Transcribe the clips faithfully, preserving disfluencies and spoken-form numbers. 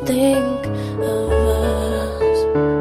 think of us?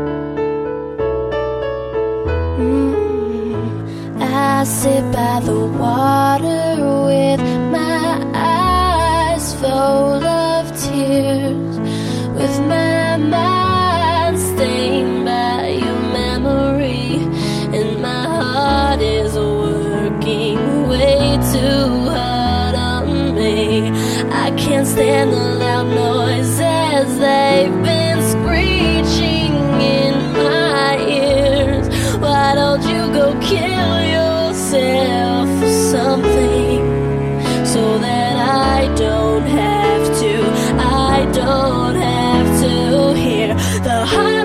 mm, I sit by the water with my eyes full of tears, with my mind stained by your memory, and my heart is working way too hard on me. I can't stand the loud noises, they've been screeching in my ears. Why don't you go kill yourself or something, so that I don't have to, I don't have to hear the heart